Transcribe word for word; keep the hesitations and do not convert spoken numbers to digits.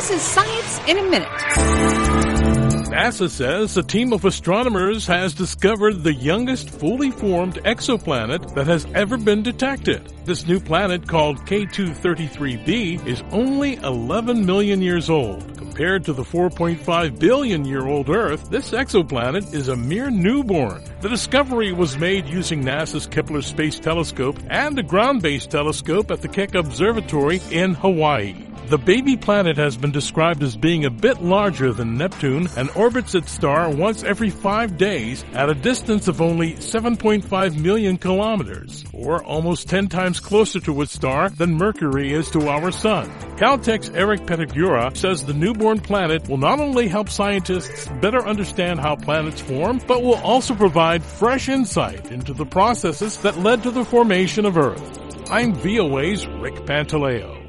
This is Science in a Minute. NASA says a team of astronomers has discovered the youngest fully formed exoplanet that has ever been detected. This new planet, called K two thirty-three b, is only eleven million years old. Compared to the four point five billion year old Earth, this exoplanet is a mere newborn. The discovery was made using NASA's Kepler Space Telescope and a ground-based telescope at the Keck Observatory in Hawaii. The baby planet has been described as being a bit larger than Neptune and orbits its star once every five days at a distance of only seven point five million kilometers, or almost ten times closer to its star than Mercury is to our Sun. Caltech's Eric Pettigura says the newborn planet will not only help scientists better understand how planets form, but will also provide fresh insight into the processes that led to the formation of Earth. I'm V O A's Rick Pantaleo.